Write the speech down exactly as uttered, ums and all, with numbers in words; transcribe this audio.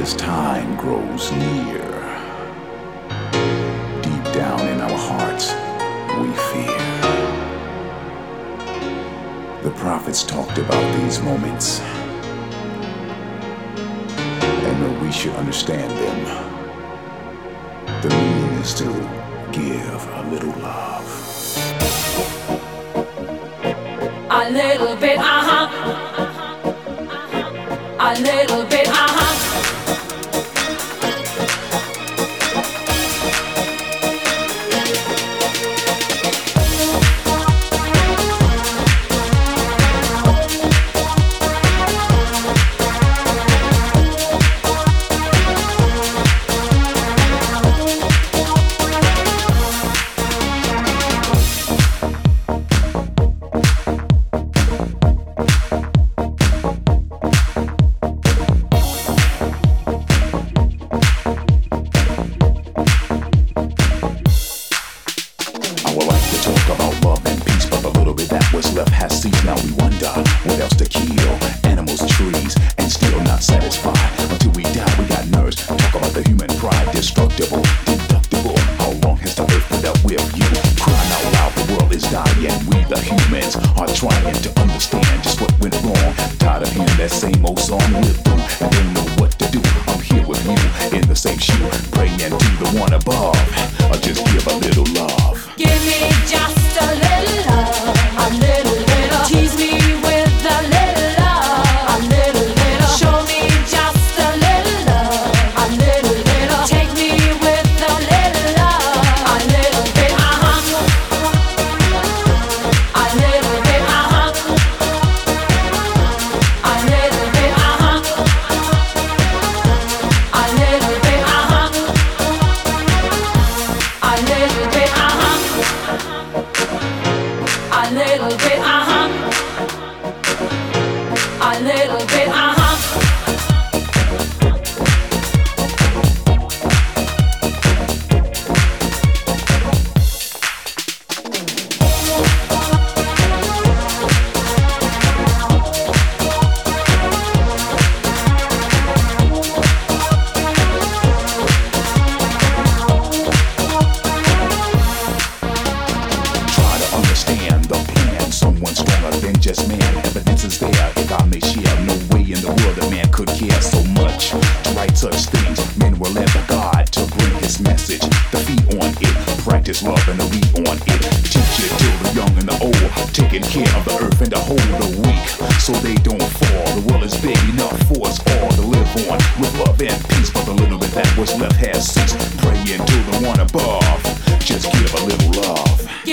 as time grows near. Deep down in our hearts, we fear. The prophets talked about these moments, and that we should understand them. The meaning is to give a little love. A little bit, uh-huh. A little bit, uh-huh. Left has ceased, now we wonder what else to kill. Animals, trees, and still not satisfied. Until we die, we got nerves. Talk about the human pride, destructible, deductible. How long has the earth put up with you? Crying out loud, the world is dying. We the humans are trying to understand just what went wrong. Tired of hearing that same old song we're through. I don't know what to do. I'm here with you in the same shoe, praying to the one above. Or just give a little love. Give me just a little love, a little, little. Tease me with a little love, a little, little. Show me just a little love, a little, little. Take me with a little love, a little bit, uh-huh. A little bit, uh-huh. A little bit, uh-huh. A little bit, uh-huh. A little bit, uh-huh. A little bit, uh-huh. A little bit, uh-huh. Someone stronger than just man. Evidence is there if I may share. No way in the world a man could care so much to write such things. Men were led by God to bring his message. The feet on it, practice love and the read on it. Teach it to the young and the old, taking care of the earth and to hold the weak so they don't fall. The world is big enough for us all to live on with love and peace. But the little bit that was left has ceased. Praying to the one above, just give a little love.